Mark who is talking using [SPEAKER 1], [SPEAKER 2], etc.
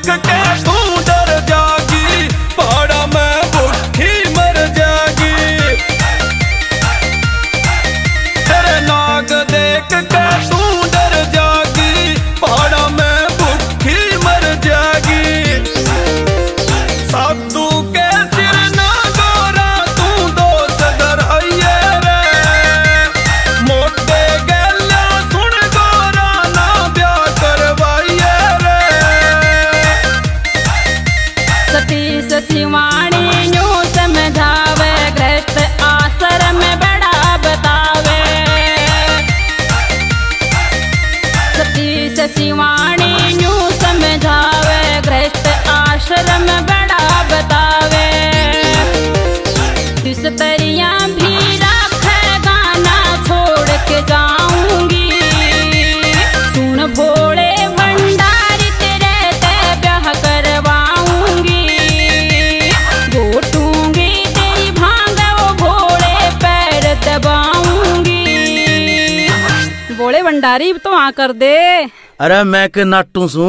[SPEAKER 1] के तू डर जागी, पहाड़ा में भूखी मर जागी। तेरे नाग देख के तू डर जागी, पहाड़ा में भूखी मर जागी। साधु के सिर ना गोरा तू दोस्त डराइए रे, मोटे गैला सुन गोरा ना ब्याह करवाइए रे।
[SPEAKER 2] सतीश शिवानी यूं समझावे, गृहस्थ आश्रम में बड़ा बतावे। सतीश शिवानी यूं समझावे, गृहस्थ आश्रम में बड़ा बतावे। किस तरिया भी रखेगा ना छोड़ के जाऊंगी, सुन भोले भंडारी तेरे ते ब्याह करवाऊंगी। घोटूंगी तेरी भांग वो भोले पैर दबाऊंगी। भोले भंडारी तो हाँ कर दे।
[SPEAKER 3] अरे मैं के नाटू सू।